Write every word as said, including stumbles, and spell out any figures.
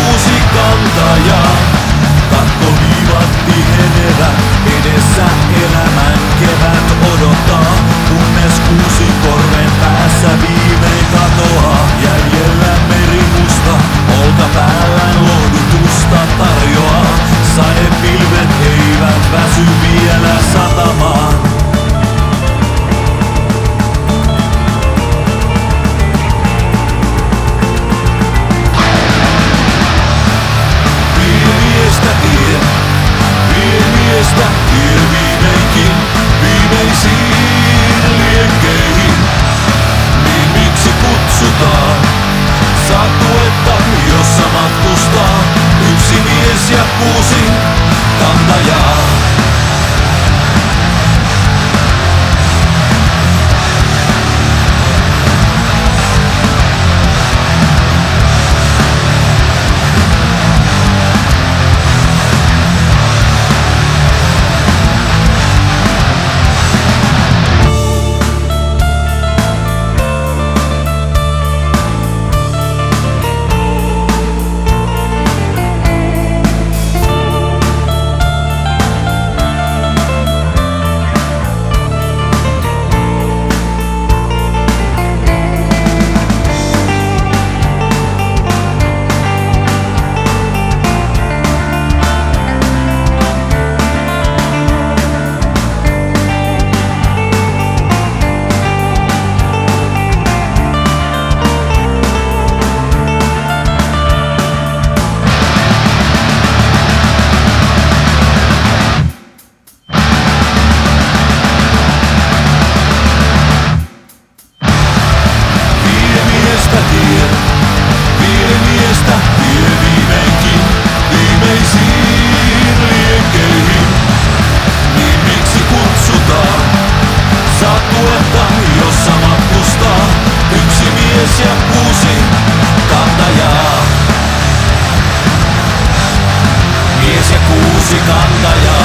kuusi kantajaa. Tahtoviivat tihenevät, edessä elämän kevät odottaa. Kunnes kuusi korven päässä viimein katoaa. Jäljellä merimusta, olkapäällään lohdutusta tarjoaa. Sadepilvet eivät väsy vielä satamaan. Miestä tie viimeinkin viimeisiin liekkeihin. Niin miksi kutsutaan satuetta, jossa matkustaa yksi mies ja kuusi kantajaa? Jossa matkustaa yksi mies ja kuusi kantajaa. Mies ja kuusi kantajaa.